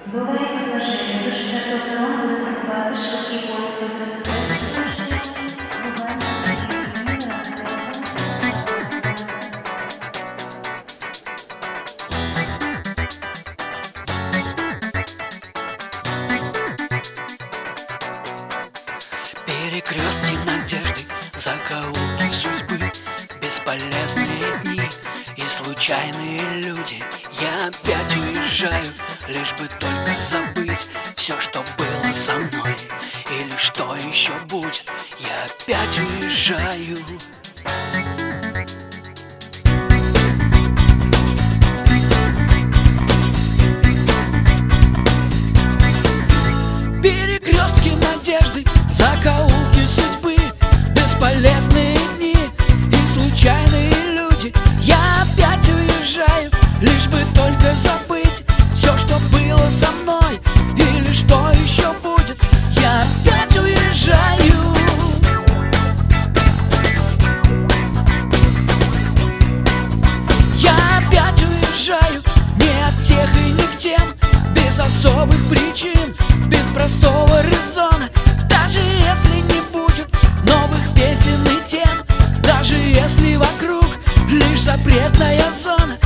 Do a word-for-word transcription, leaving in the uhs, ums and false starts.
Бывает предложение, выше до километров двадцать шаги поезда. Перекрестки надежды, закоулки судьбы, бесполезные дни и случайные люди. Я опять уезжаю, лишь бы только забыть все, что было со мной или что еще будет. Я опять уезжаю. Перекрестки надежды, закоулки судьбы, бесполезные дни и случайные люди. Я опять уезжаю, лишь бы только забыть все, что было со мной или что еще будет. Я опять уезжаю. Я опять уезжаю, не от тех и не к тем, без особых причин, без простого резона. Даже если не будет новых песен и тем, даже если вокруг лишь запретная зона.